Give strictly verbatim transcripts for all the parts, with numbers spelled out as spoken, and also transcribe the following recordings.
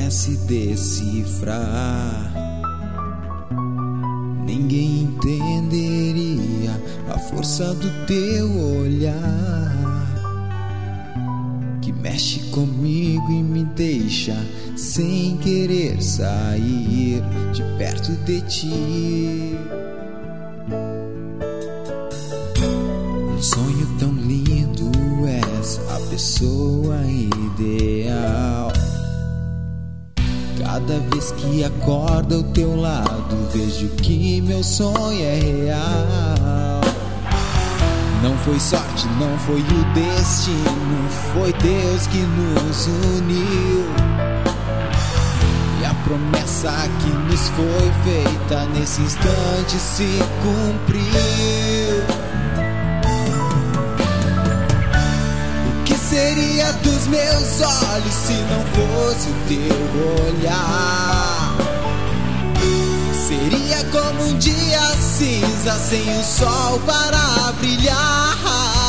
pudesse decifrar, ninguém entenderia a força do teu olhar, que mexe comigo e me deixa sem querer sair de perto de ti. Um sonho tão lindo, és a pessoa ideal. Cada vez que acordo ao teu lado, vejo que meu sonho é real. Não foi sorte, não foi o destino, foi Deus que nos uniu. E a promessa que nos foi feita nesse instante se cumpriu. Seria dos meus olhos se não fosse o teu olhar? Seria como um dia cinza sem o sol para brilhar.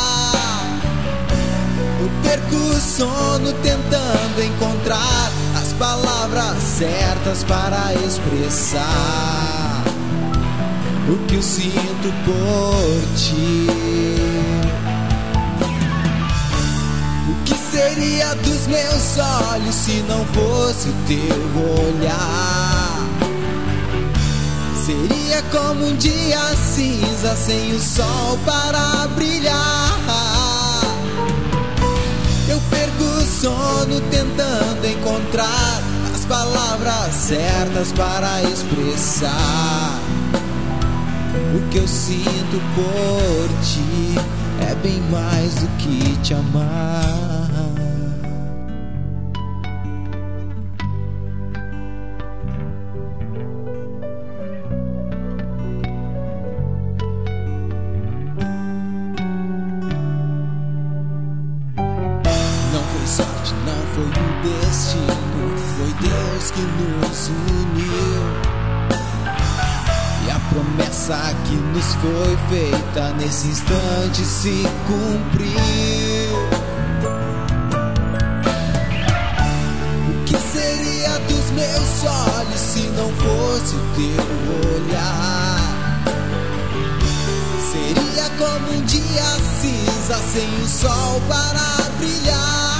Eu perco o sono tentando encontrar as palavras certas para expressar o que eu sinto por ti. Seria dos meus olhos se não fosse o teu olhar? Seria como um dia cinza sem o sol para brilhar. Eu perco o sono tentando encontrar as palavras certas para expressar o que eu sinto por ti. É bem mais do que te amar. Sorte não foi o destino, foi Deus que nos uniu. E a promessa que nos foi feita nesse instante se cumpriu. O que seria dos meus olhos se não fosse o teu olhar? Seria como um dia cinza sem o sol para brilhar.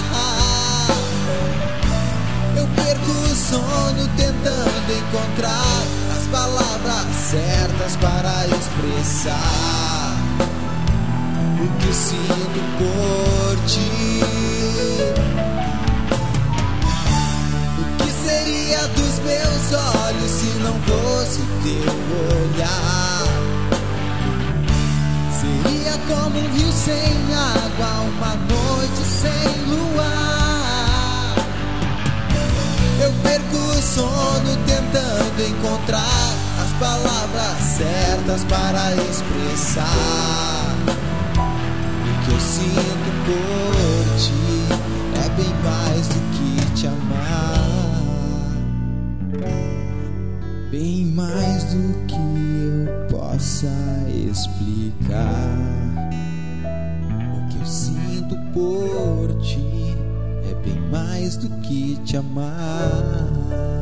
Eu perco o sono tentando encontrar as palavras certas para expressar o que eu sinto por ti. O que seria dos meus olhos se não fosse o teu olhar? Seria como um rio sem água, uma noite sem luar. Eu perco o sono tentando encontrar as palavras certas para expressar o que eu sinto por ti. É bem mais do que te amar, bem mais do que eu possa explicar. O que eu sinto por ti é bem mais do que te amar.